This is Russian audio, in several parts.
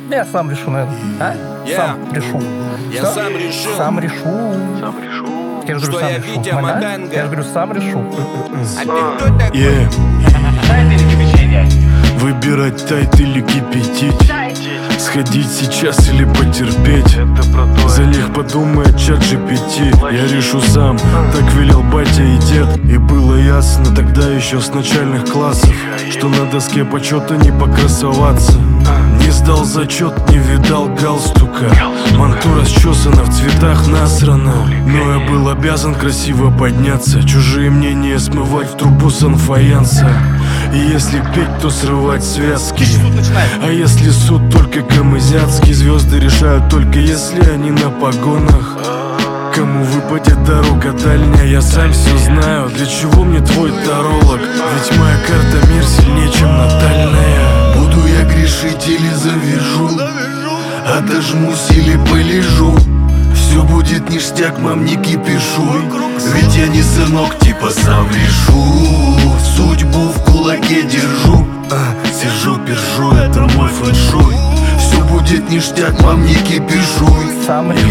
Я сам решу, наверное. А? Сам решу. Я Что? сам решил. Сам решу. Я же говорю, Что сам я решу. Витя Нормально? Маганга. Я же говорю, сам решу. А ты кто такой? Выбирать тайт или кипятить, сходить сейчас или потерпеть. Залег подумает чат GPT. Я решу сам, так велел батя и дед. И было ясно тогда еще с начальных классов, что на доске почета не покрасоваться. Не сдал зачет, не видал галстука. Манту расчесана, в цветах насрана. Но я был обязан красиво подняться, чужие мнения смывать в трубу санфаянса. И если петь, то срывать связки. А если суд только камызяцкий, звезды решают только если они на погонах. Кому выпадет дорога дальняя, я сам все знаю. Для чего мне твой таролог? Ведь моя карта мир сильнее, чем натальная. Буду я грешить или завяжу, отожмусь или полежу. Все будет ништяк, мам, не кипишуй. Ведь я не сынок, типа сам решу. Судьбу в кулаке держу, сижу, пержу, это мой фэншуй. Все будет ништяк, мам, не кипишуй. Сам решу.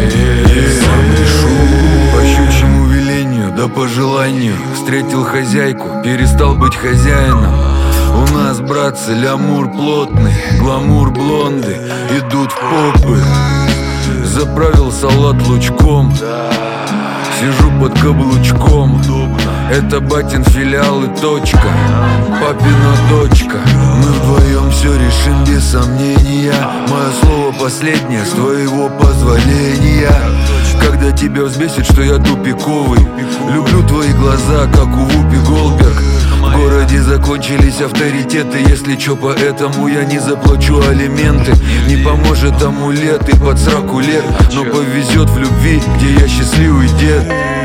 Сам решу. По щучьему велению, да по желанию встретил хозяйку, перестал быть хозяином. У нас, братцы, лямур плотный, гламур блонды идут в попы. Заправил салат лучком, сижу под каблучком. Это батин филиал и точка, папина дочка. Мы вдвоем все решим без сомнения. Мое слово последнее, с твоего позволения. Когда тебя взбесит, что я тупиковый, люблю твои глаза, как у Вупи Голдберг. В городе закончились авторитеты. Если чё, поэтому я не заплачу алименты. Не поможет амулет и под сраку лет, но повезет в любви, где я счастливый дед.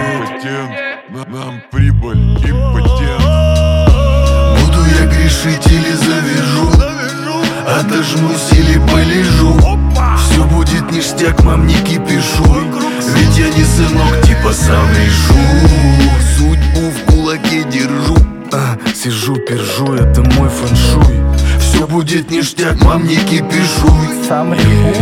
Нам прибыль, импотент. Буду я грешить или завяжу, отожмусь или полежу. Все будет ништяк, мам, не кипишуй. Ведь я не сынок, типа сам решу. Судьбу в кулаке держу, сижу, пержу, это мой фэншуй. Все будет ништяк, мам, не кипишуй. Сам решу.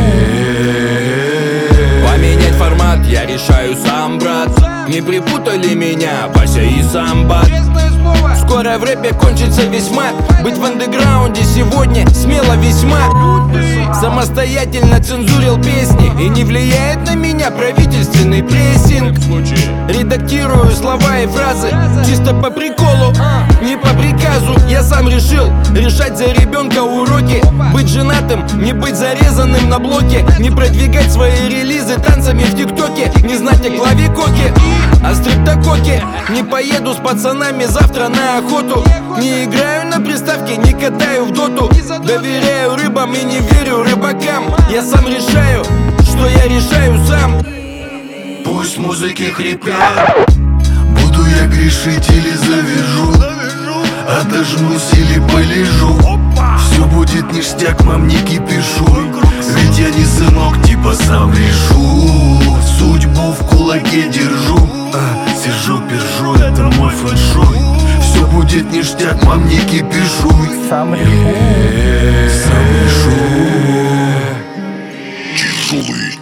Поменять формат я решаю сам, брат. Не припутали меня Вася и Самбат. Скоро в рэпе кончится весь мат. Быть в андеграунде сегодня смело весьма. Самостоятельно цензурил песни, и не влияет на меня правительственный прессинг. Редактирую слова и фразы чисто по приколу, не по приказу. Я сам решил решать за ребенка уроки. Быть женатым, не быть зарезанным на блоке. Не продвигать свои релизы танцами в ТикТоке. Не знать о клавикоке, о стриптококе. Не поеду с пацанами завтра на охоту. Не играю на приставке, не катаю в доту. Доверяю рыбам и не верю рыбакам. Я сам решаю, что я решаю сам. Пусть музыки хрипят. Буду я грешить или завяжу, отожмусь или полежу. Все будет ништяк, мам, не кипишуй. Ведь я не сынок, типа сам решу. Судьбу в кулаке держу, сижу, пержу, это мой фэншуй. Все будет ништяк, мам, не кипишуй. Сам решу. Сам решу. Тяжелый